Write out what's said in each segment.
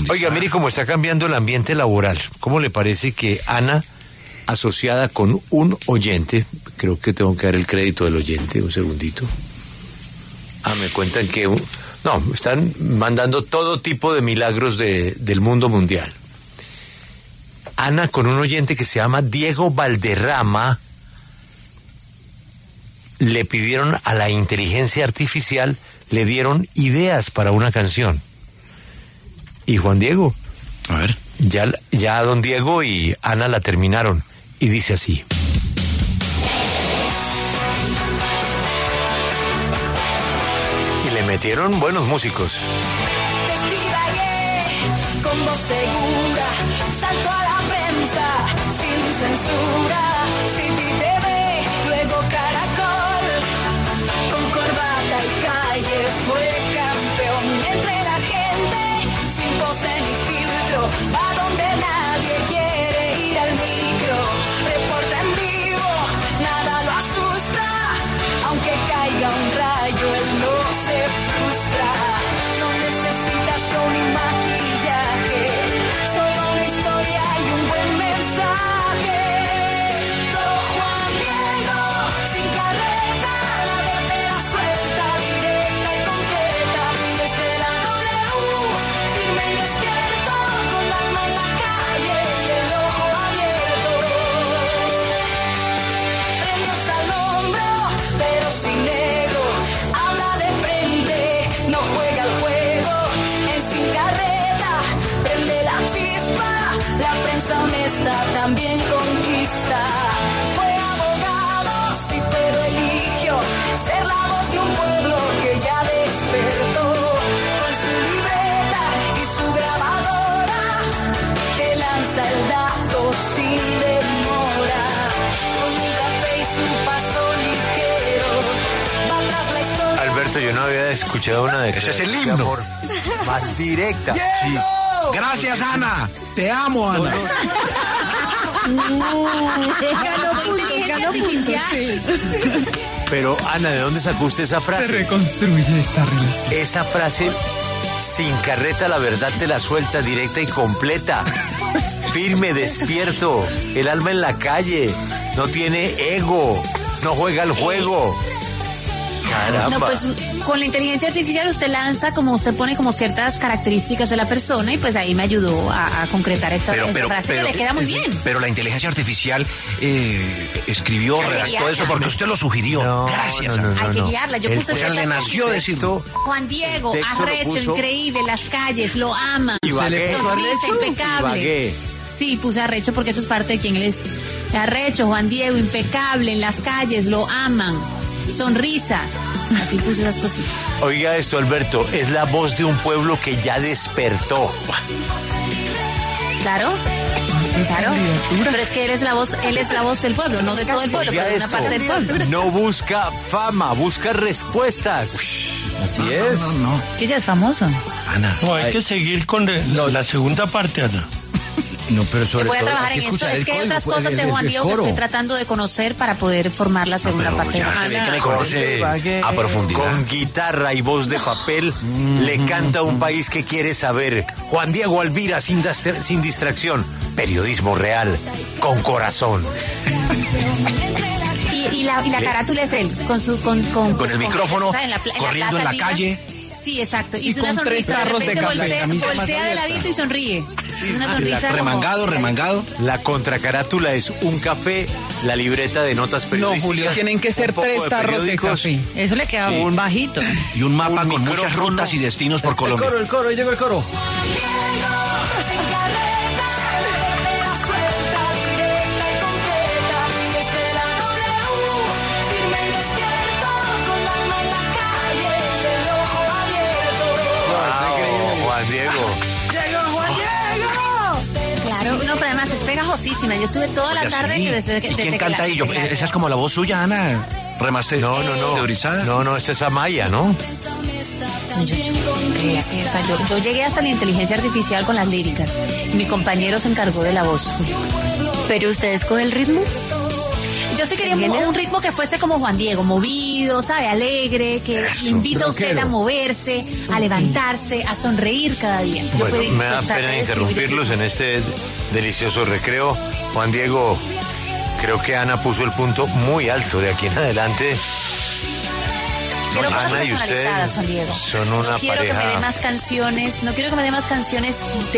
Oiga, mire cómo está cambiando el ambiente laboral. ¿Cómo le parece que Ana, asociada con un oyente, creo que tengo que dar el crédito del oyente, un segundito. Me cuentan que... No, están mandando todo tipo de milagros del mundo mundial. Ana, con un oyente que se llama Diego Valderrama, le pidieron a la inteligencia artificial, le dieron ideas para una canción. Y Juan Diego, a ver, ya don Diego y Ana la terminaron, y dice así. Y le metieron buenos músicos. Con voz segura, salto a la prensa, sin censura, City TV, luego Caracol, con corbata y calle fue campeón, entre la gente, sin pose ni filtro, a donde nadie quiere ir al micro, reporta en vivo, nada lo asusta, aunque caiga un rayo, él no se frustra, no necesita show ni maquillaje, solo una historia y un buen mensaje. Don Juan Diego, sin carreta, la verdad suelta, directa y concreta, desde la W, firme y despierto, con la alma en la calle y el ojo abierto. Premios al hombro, pero sin ego, habla de frente, no juega el juego, en sin carreta, prende la chispa, la prensa honesta también conquista. Fue abogado, sí, pero eligió ser la voz de un pueblo que ya despertó. Con su libreta y su grabadora, te lanza el dato sin demora. Con un café y su paso ligero, va tras la historia. Alberto, yo no había escuchado una de ese es el himno más directa. Sí. Gracias, Ana. Te amo, Ana. Ganó puntos, sí. Pero, Ana, ¿de dónde sacó usted esa frase? Se reconstruye esta relación. Esa frase, sin carreta la verdad te la suelta, directa y completa. Firme, despierto, el alma en la calle, no tiene ego, no juega el juego. Caramba. No, pues con la inteligencia artificial usted lanza, como usted pone como ciertas características de la persona y pues ahí me ayudó a concretar esta frase que le queda muy bien. Pero la inteligencia artificial escribió, redactó eso porque usted lo sugirió. No, Gracias. no, Hay que guiarla. Yo puse le nació decir esto. Juan Diego, Texto lo arrecho, puso. increíble, las calles, lo ama. Ibagué. Sonrisa impecable. Ibagué. Sí, puse arrecho porque eso es parte de quien él es. Arrecho, Juan Diego, impecable, en las calles, lo aman. Sonrisa. Así puse esas cositas. Oiga esto, Alberto, es la voz de un pueblo que ya despertó. Claro. Claro. Pero es que él es la voz del pueblo, no de todo el pueblo, Oiga pero de una esto, parte del pueblo. no busca fama, busca respuestas. Así es. No. Que ya es famoso. Ana. No, hay que seguir con la segunda parte, Ana. No, pero sobre Voy a todo trabajar hay en que eso. escuchar Es el que hay código, otras cosas de Juan Diego que coro. estoy tratando de conocer para poder formar la segunda parte. Ya se ve que le conoce a profundidad. Con guitarra y voz de papel, le canta a un país que quiere saber. Juan Diego Alvira, sin distracción. Periodismo real, con corazón. Y la carátula es él, con el micrófono, corriendo en la plaza calle. Sí, exacto. Y con una tres sonrisa. De tarros de repente café. voltea de ladito y sonríe. Una sonrisa Remangado. La contracarátula es un café, la libreta de notas No, periodísticas. Julio, tienen que ser un poco 3 de tarros de periódicos. café. Eso le queda bajito. Y un mapa Un con muchas micrófono. rutas y destinos por Colombia. El coro, ahí llegó el coro. Sin carreta, la suelta, directa y concreta, desde la W, firme y despierto, con la alma en la calle y el ojo abierto. Wow, Juan Diego. ¡Llegó Juan Diego! Claro, no, pero además es pegajosísima. Yo estuve toda la Oiga, tarde sí. desde ¿Y quién canta ahí? Esa es como la voz suya, Ana. Remasterizada. No, esta es Amaya, ¿no? O sea, yo llegué hasta la inteligencia artificial con las líricas. Mi compañero se encargó de la voz. ¿Pero usted escoge el ritmo? Yo sí quería un ritmo que fuese como Juan Diego, movido, ¿sabe? Alegre, que lo invita a usted a moverse, a levantarse, a sonreír cada día. Bueno, me da pena interrumpirlos en este delicioso recreo. Juan Diego, creo que Ana puso el punto muy alto. De aquí en adelante, Ana y usted son una pareja. No quiero que me dé más canciones, no quiero que me dé más canciones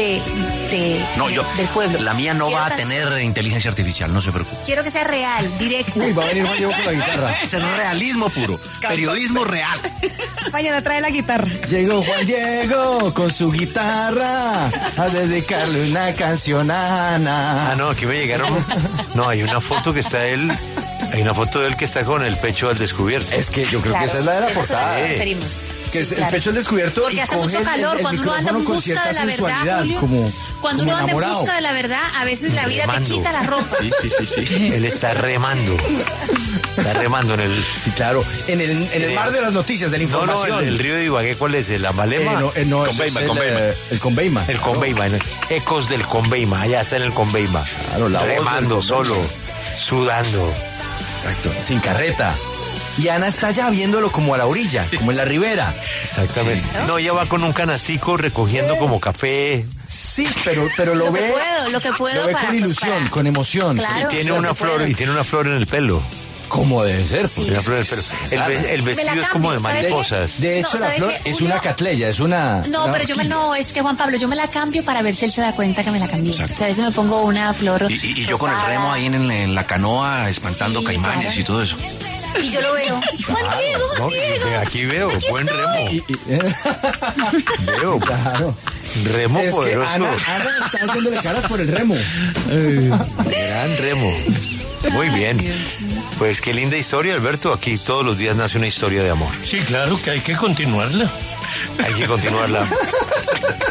del pueblo. La mía no va a tener inteligencia artificial, no se preocupe. Quiero que sea real, directo. Uy, va a venir Juan Diego con la guitarra. Es el realismo puro, periodismo real. Mañana trae la guitarra. Llegó Juan Diego con su guitarra a dedicarle una canción a Ana. Ah, no, aquí me llegaron. No, hay una foto que está él. Hay una foto de él que está con el pecho al descubierto. Es que yo creo que esa es la de la portada. Que es el pecho al descubierto. Porque y hace mucho calor, cuando uno anda en busca de la verdad, Julio, cuando uno anda en busca de la verdad, a veces la vida te quita la ropa. Sí. Él está remando. Está remando en el... Sí, claro. En el mar de las noticias, de la información. No, el río de Ibagué, ¿cuál es? ¿El Ambalema? No, el Conveima. El Conveima. Ecos del Conveima. Allá está en el Conveima. Claro, remando solo, sudando. Exacto. Sin carreta. Y Ana está allá viéndolo como a la orilla, como en la ribera. Exactamente. Sí. No, ella va con un canastico recogiendo como café. Sí, pero lo ve. Lo que puedo. Lo ve con ilusión, con emoción. Claro, y tiene una flor en el pelo. ¿Cómo debe ser? Sí. Una flor en el pelo. El vestido es como de mariposas. De hecho, la flor es una catleya, es una. No, pero es que Juan Pablo, yo me la cambio para ver si él se da cuenta que me la cambié. Exacto. O sea, a veces me pongo una flor. Y yo con el remo ahí en la canoa espantando caimanes y todo eso. Y yo lo veo. Juan Diego. Aquí veo, aquí buen estoy. Remo. Veo. Claro. Remo es poderoso. Ana está haciéndole caras por el remo. Gran remo. Muy bien. Pues qué linda historia, Alberto. Aquí todos los días nace una historia de amor. Sí, claro que hay que continuarla. Hay que continuarla.